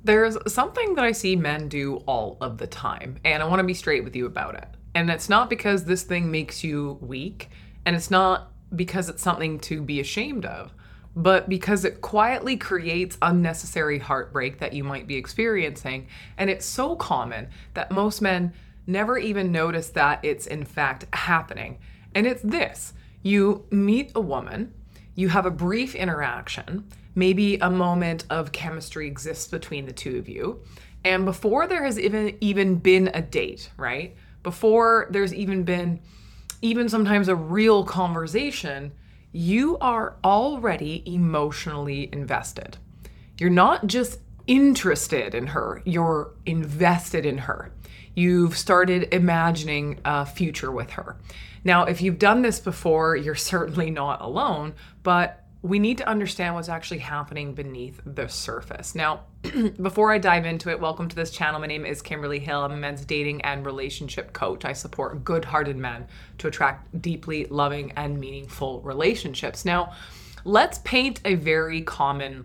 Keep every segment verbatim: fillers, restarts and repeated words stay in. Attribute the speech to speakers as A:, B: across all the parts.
A: There's something that I see men do all of the time, and I want to be straight with you about it. And it's not because this thing makes you weak, and it's not because it's something to be ashamed of, but because it quietly creates unnecessary heartbreak that you might be experiencing. And it's so common that most men never even notice that it's in fact happening. And it's this: you meet a woman, you have a brief interaction, maybe a moment of chemistry exists between the two of you. And before there has even even been a date, right? Before there's even been even sometimes a real conversation, you are already emotionally invested. You're not just interested in her, you're invested in her. You've started imagining a future with her. Now, if you've done this before, you're certainly not alone, but we need to understand what's actually happening beneath the surface. Now, before I dive into it, welcome to this channel. My name is Kimberly Hill. I'm a men's dating and relationship coach. I support good-hearted men to attract deeply loving and meaningful relationships. Now, let's paint a very common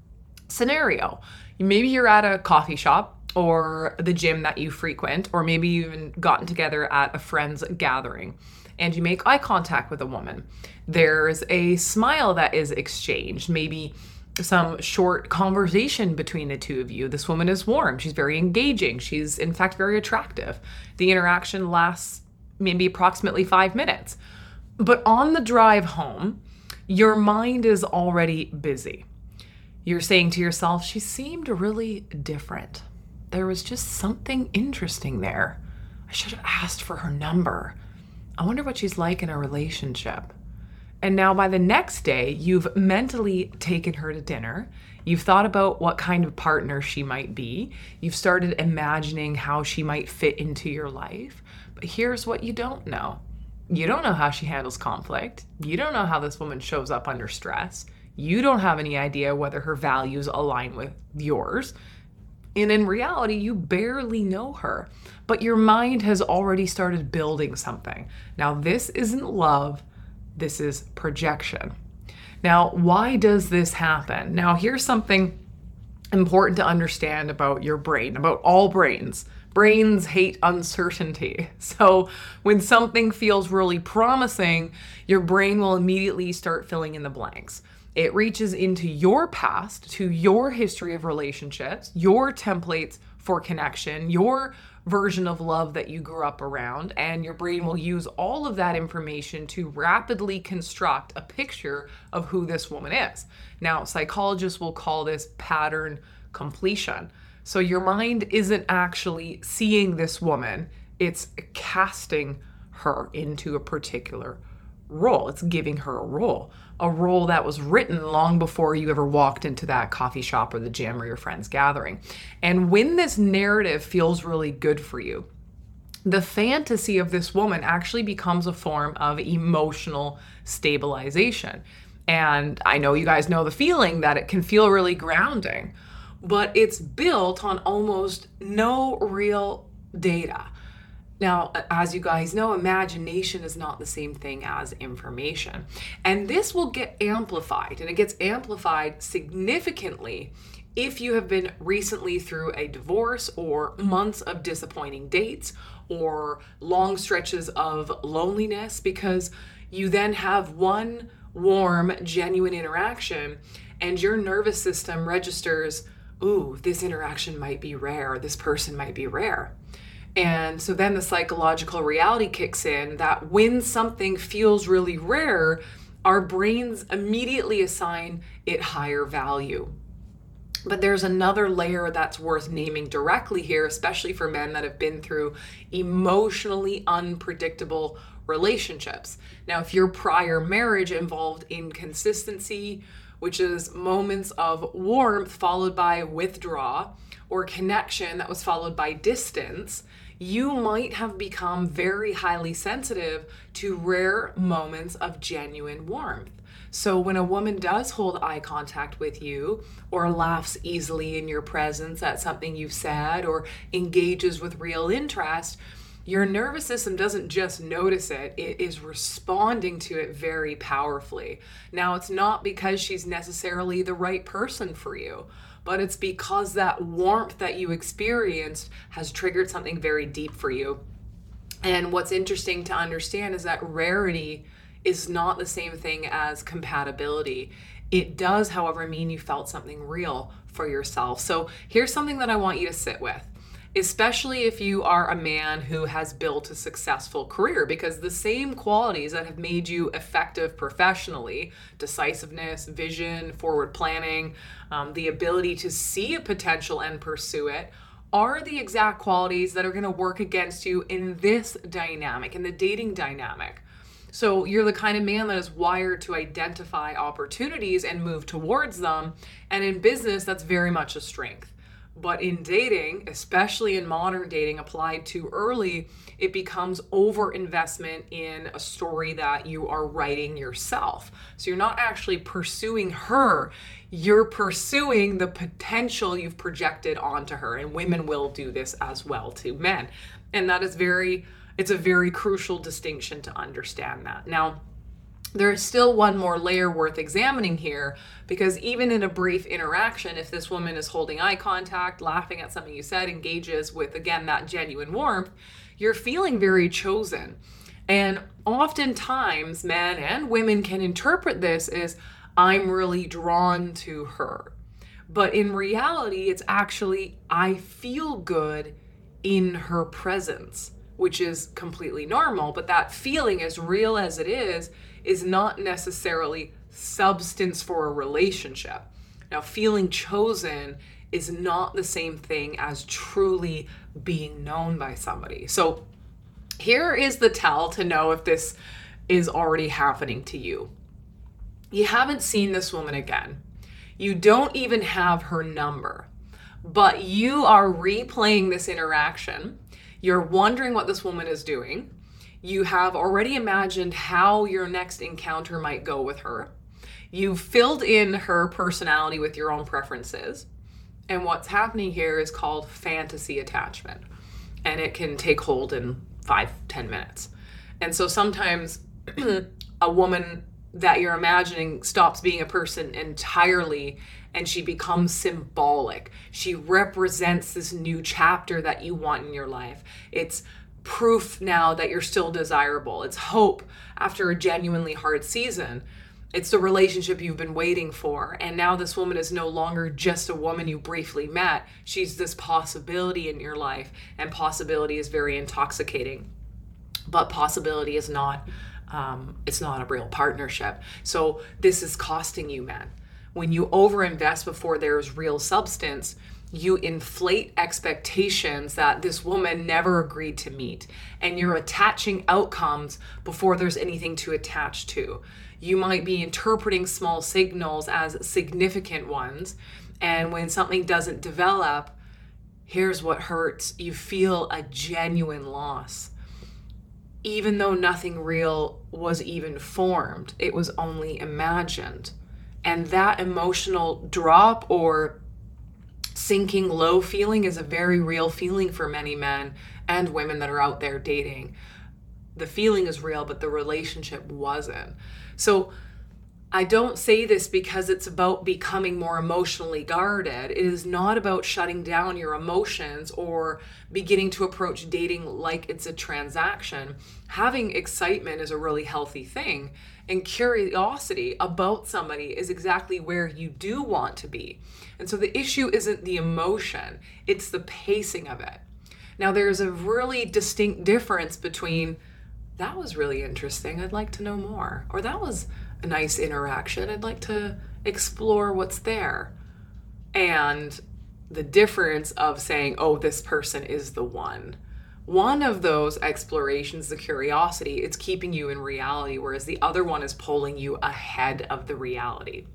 A: scenario. Maybe you're at a coffee shop or the gym that you frequent, or maybe you've even gotten together at a friend's gathering, and you make eye contact with a woman. There's a smile that is exchanged, maybe some short conversation between the two of you. This woman is warm. She's very engaging. She's, in fact, very attractive. The interaction lasts maybe approximately five minutes. But on the drive home, your mind is already busy. You're saying to yourself, she seemed really different. There was just something interesting there. I should have asked for her number. I wonder what she's like in a relationship. And now by the next day, you've mentally taken her to dinner. You've thought about what kind of partner she might be. You've started imagining how she might fit into your life. But here's what you don't know. You don't know how she handles conflict. You don't know how this woman shows up under stress. You don't have any idea whether her values align with yours. And in reality, you barely know her, but your mind has already started building something. Now, this isn't love, this is projection. Now, why does this happen? Now, here's something important to understand about your brain, about all brains. Brains hate uncertainty. So when something feels really promising, your brain will immediately start filling in the blanks. It reaches into your past, to your history of relationships, your templates for connection, your version of love that you grew up around, and your brain will use all of that information to rapidly construct a picture of who this woman is. Now, psychologists will call this pattern completion. So your mind isn't actually seeing this woman, it's casting her into a particular role. It's giving her a role, a role that was written long before you ever walked into that coffee shop or the gym or your friend's gathering. And when this narrative feels really good for you, the fantasy of this woman actually becomes a form of emotional stabilization. And I know you guys know the feeling that it can feel really grounding, but it's built on almost no real data. Now, as you guys know, imagination is not the same thing as information. And this will get amplified, and it gets amplified significantly if you have been recently through a divorce or months of disappointing dates or long stretches of loneliness, because you then have one warm, genuine interaction and your nervous system registers, ooh, this interaction might be rare, this person might be rare. And so then the psychological reality kicks in that when something feels really rare, our brains immediately assign it higher value. But there's another layer that's worth naming directly here, especially for men that have been through emotionally unpredictable relationships. Now, if your prior marriage involved inconsistency, which is moments of warmth followed by withdrawal, or connection that was followed by distance, you might have become very highly sensitive to rare moments of genuine warmth. So when a woman does hold eye contact with you, or laughs easily in your presence at something you've said, or engages with real interest, your nervous system doesn't just notice it, it is responding to it very powerfully. Now, it's not because she's necessarily the right person for you, but it's because that warmth that you experienced has triggered something very deep for you. And what's interesting to understand is that rarity is not the same thing as compatibility. It does, however, mean you felt something real for yourself. So here's something that I want you to sit with, especially if you are a man who has built a successful career, because the same qualities that have made you effective professionally, decisiveness, vision, forward planning, um, the ability to see a potential and pursue it, are the exact qualities that are going to work against you in this dynamic, in the dating dynamic. So you're the kind of man that is wired to identify opportunities and move towards them. And in business, that's very much a strength. But in dating, especially in modern dating applied too early, it becomes over-investment in a story that you are writing yourself. So you're not actually pursuing her, you're pursuing the potential you've projected onto her. And women will do this as well to men. And that is very, it's a very crucial distinction to understand that. Now, there is still one more layer worth examining here, because even in a brief interaction, if this woman is holding eye contact, laughing at something you said, engages with, again, that genuine warmth, you're feeling very chosen. And oftentimes, men and women can interpret this as, I'm really drawn to her. But in reality, it's actually, I feel good in her presence, which is completely normal. But that feeling, as real as it is, is not necessarily substance for a relationship. Now, feeling chosen is not the same thing as truly being known by somebody. So here is the tell to know if this is already happening to you. You haven't seen this woman again. You don't even have her number, but you are replaying this interaction. You're wondering what this woman is doing. You have already imagined how your next encounter might go with her. You've filled in her personality with your own preferences. And what's happening here is called fantasy attachment. And it can take hold in five, ten minutes. And so sometimes a woman that you're imagining stops being a person entirely, and she becomes symbolic. She represents this new chapter that you want in your life. It's proof now that you're still desirable. It's hope after a genuinely hard season. It's the relationship you've been waiting for. And now this woman is no longer just a woman you briefly met. She's this possibility in your life, and possibility is very intoxicating. But possibility is not, um, it's not a real partnership. So this is costing you, men. When you overinvest before there's real substance, you inflate expectations that this woman never agreed to meet, and you're attaching outcomes before there's anything to attach to. You might be interpreting small signals as significant ones, and when something doesn't develop, here's what hurts. You feel a genuine loss. Even though nothing real was even formed, it was only imagined. And that emotional drop or sinking low feeling is a very real feeling for many men and women that are out there dating. The feeling is real, but the relationship wasn't. So I don't say this because it's about becoming more emotionally guarded. It is not about shutting down your emotions or beginning to approach dating like it's a transaction. Having excitement is a really healthy thing, and curiosity about somebody is exactly where you do want to be. And so the issue isn't the emotion, it's the pacing of it. Now, there's a really distinct difference between, that was really interesting, I'd like to know more, or that was a nice interaction, I'd like to explore what's there, and the difference of saying, oh, this person is the one. One of those explorations, the curiosity, it's keeping you in reality, whereas the other one is pulling you ahead of the reality.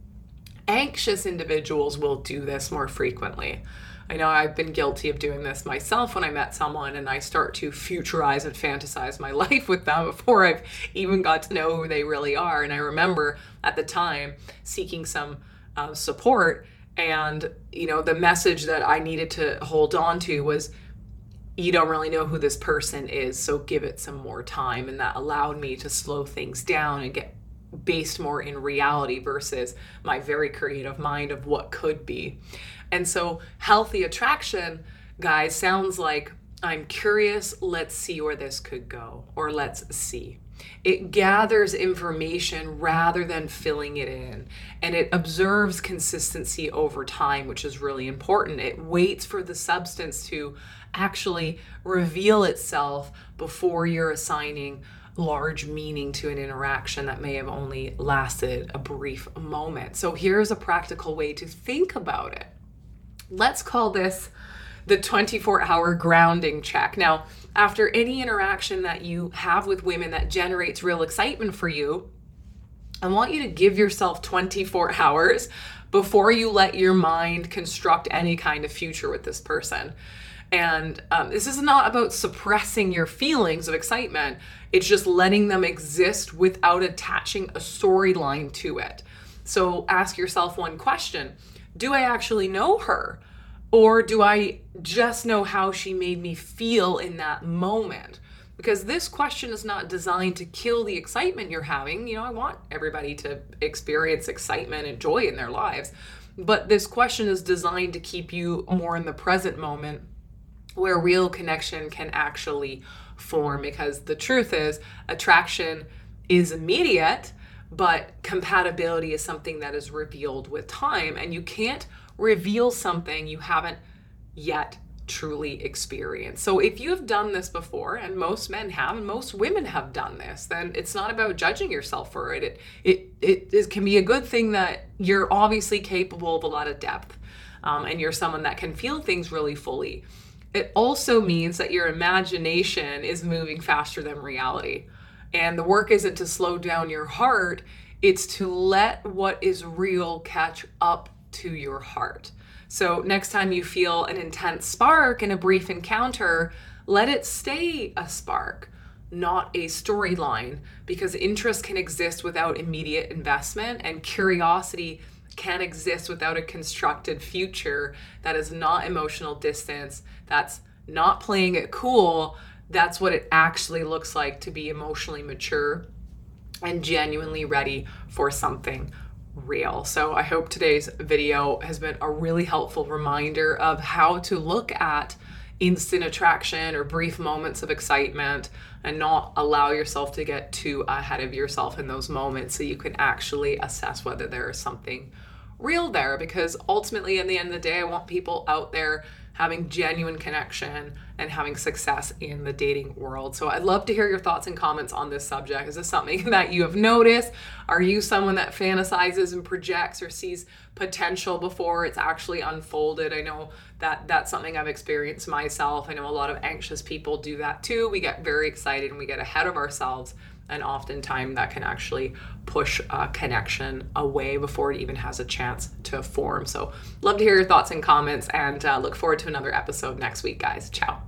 A: Anxious individuals will do this more frequently. I know I've been guilty of doing this myself when I met someone and I start to futurize and fantasize my life with them before I've even got to know who they really are. And I remember at the time seeking some uh, support, and you know, the message that I needed to hold on to was, you don't really know who this person is, so give it some more time. And that allowed me to slow things down and get based more in reality versus my very creative mind of what could be. And so healthy attraction, guys, sounds like I'm curious, let's see where this could go, or let's see. It gathers information rather than filling it in, and it observes consistency over time, which is really important. It waits for the substance to actually reveal itself before you're assigning large meaning to an interaction that may have only lasted a brief moment. So here's a practical way to think about it. Let's call this the twenty-four hour grounding check. Now, after any interaction that you have with women that generates real excitement for you, I want you to give yourself twenty-four hours before you let your mind construct any kind of future with this person. And um, this is not about suppressing your feelings of excitement. It's just letting them exist without attaching a storyline to it. So ask yourself one question. Do I actually know her? Or do I just know how she made me feel in that moment? Because this question is not designed to kill the excitement you're having. You know, I want everybody to experience excitement and joy in their lives. But this question is designed to keep you more in the present moment where real connection can actually form. Because the truth is, attraction is immediate, but compatibility is something that is revealed with time. And you can't reveal something you haven't yet truly experienced. So if you have done this before, and most men have, and most women have done this, then it's not about judging yourself for it. It it it, it can be a good thing that you're obviously capable of a lot of depth, um, and you're someone that can feel things really fully. It also means that your imagination is moving faster than reality. And the work isn't to slow down your heart, it's to let what is real catch up to your heart. So next time you feel an intense spark in a brief encounter, let it stay a spark, not a storyline, because interest can exist without immediate investment, and curiosity can exist without a constructed future. That is not emotional distance. That's not playing it cool. That's what it actually looks like to be emotionally mature and genuinely ready for something real. So I hope today's video has been a really helpful reminder of how to look at instant attraction or brief moments of excitement and not allow yourself to get too ahead of yourself in those moments, so you can actually assess whether there is something real there. Because ultimately, in the end of the day, I want people out there having genuine connection and having success in the dating world. So I'd love to hear your thoughts and comments on this subject. Is this something that you have noticed? Are you someone that fantasizes and projects or sees potential before it's actually unfolded? I know that that's something I've experienced myself. I know a lot of anxious people do that too. We get very excited and we get ahead of ourselves, and oftentimes that can actually push a connection away before it even has a chance to form. So love to hear your thoughts and comments, and uh, look forward to another episode next week, guys. Ciao.